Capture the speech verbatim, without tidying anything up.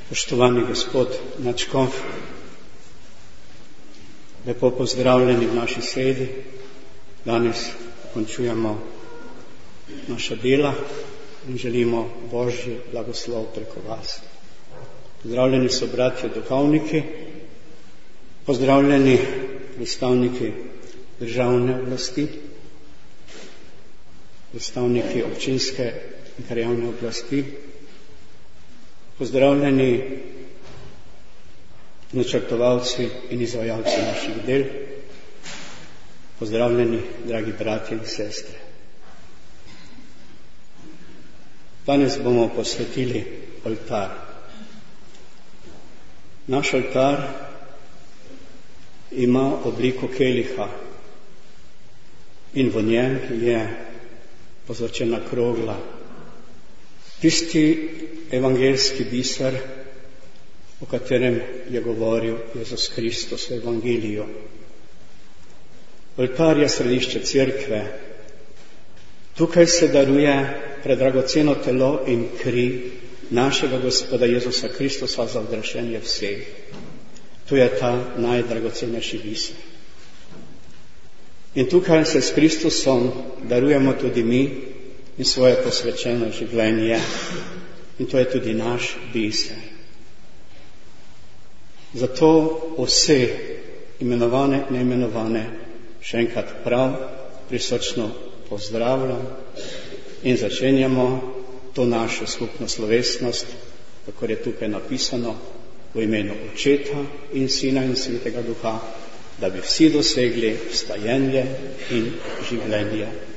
Spoštovani gospod nadškof, lepo pozdravljeni v naši sredi. Danes končujemo naša dela in želimo Božji blagoslov preko vas. Pozdravljeni so bratje duhovniki, pozdravljeni predstavniki državne oblasti, predstavniki občinske in krajevne oblasti, pozdravljeni načrtovalci in izvajalci naših del, pozdravljeni dragi bratje in sestre. Danes bomo posvetili oltar. Naš oltar ima obliko keliha in v njem je pozlačena krogla. Tisti evangeljski biser, o katerem je govoril Jezus Kristus v Evangeliju. Oltar je središče cerkve. Tukaj se daruje predragoceno telo in kri našega Gospoda Jezusa Kristusa za odrešenje vseh. To je ta najdragocenejši biser. In tukaj se s Kristusom darujemo tudi mi in svoje posvečeno življenje. In to je tudi naš biser. Zato vse imenovane, neimenovane še enkrat prav prisrčno pozdravljam in začenjamo to našo skupno slovesnost, kako je tukaj napisano, v imenu Očeta in Sina in Svetega Duha, da bi vsi dosegli vstajenje in življenje.